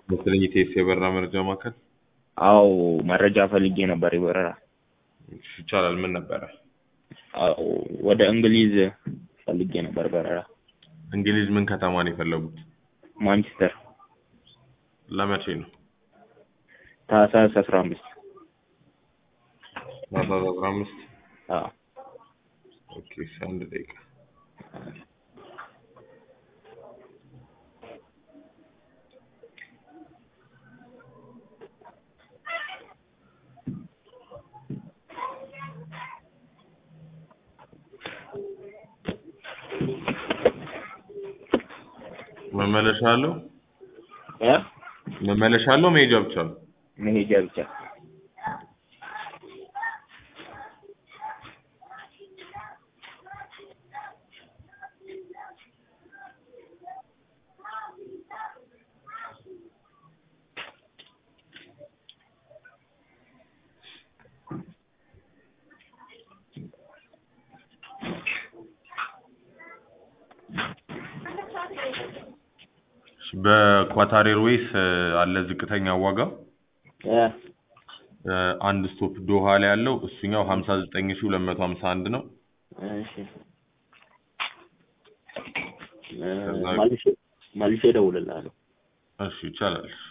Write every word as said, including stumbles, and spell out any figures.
መሰለኝ ኢቲኤስ የበረራ መረጃ ማዕከል። አዎ መረጃ ፈልጌ ነበር የበረራ። እሺ ይቻላል። ምን ነበረ? አዎ ወደ እንግሊዝ ፈልጌ ነበር በረራ። እንግሊዝ ምን ከተማ ነው የፈለጉት? ማንቸስተር። ለመቼ ነው? ታህሳስ አስራ አምስት ታህሳስ አስራ አምስት አዎ። ኦኬ አንድ ደቂቃ መመለሻ አለው? እ መመለሻ አለው መሄጃ ብቻ ነው? መሄጃ ብቻ። በኳታር ኤርዌይስ አለ ዝቅተኛ ዋጋ እ አንድ ስቶፕ ዶሃ ላይ ያለው እሱኛው ሃምሳ ዘጠኝ ሺህ ሁለት መቶ ሃምሳ አንድ ነው። እሺ መልሼ መልሼ እደውልልሃለሁ። እሺ ይቻላል።